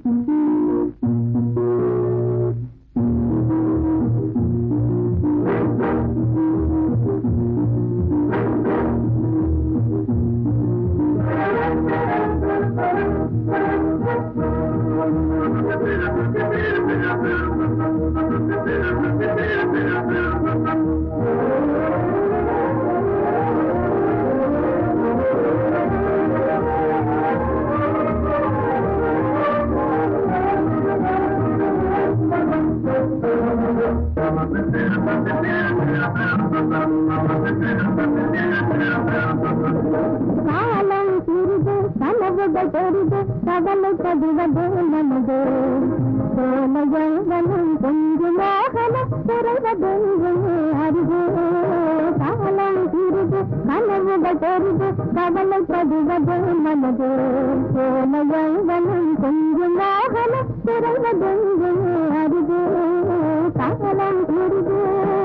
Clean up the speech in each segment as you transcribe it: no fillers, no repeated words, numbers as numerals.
காலம் சிறிது கனவுகள் பெரிது கவலை கதிவது நமது சோமையங்கனும் கொஞ்சம் மோகனம் குறைவதென்று அறிவு காலம் சிறிது கனவுகள் பெரிது கவலை கதிவது நமது சோமையங்கனும் கொஞ்சம் மோகனம் குறைவதென்று அறிவு காலம் சிறிது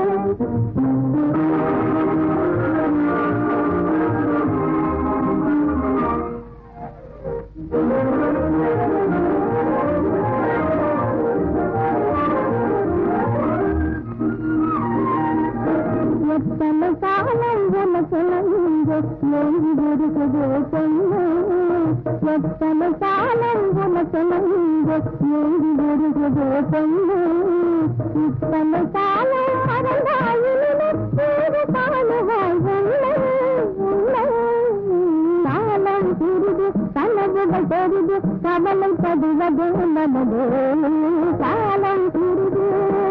எத்தனை காலம் உனக்கு நன்று எங்கிருக்குது பொண்ணு எத்தனை காலம் உனக்கு நன்று எங்கிருக்குது பொண்ணு இத்தனை காலம் மறந்தாயினும் காணுவாய் உன்னை உன்னை காலம் சிறிது கனவுகள் பெரிது கவலை படுவது நமது காலம் சிறிது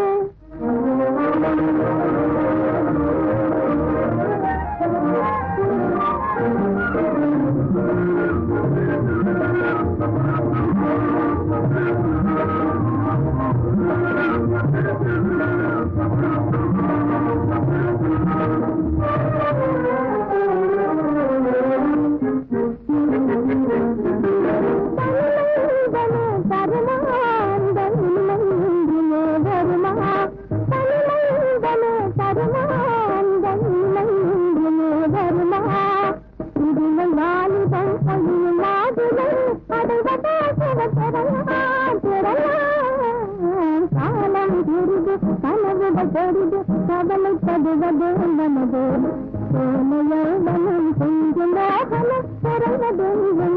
கவலை படுவது நமது சோமையவனும் கொஞ்சம் மோகனம் குறைவதென்று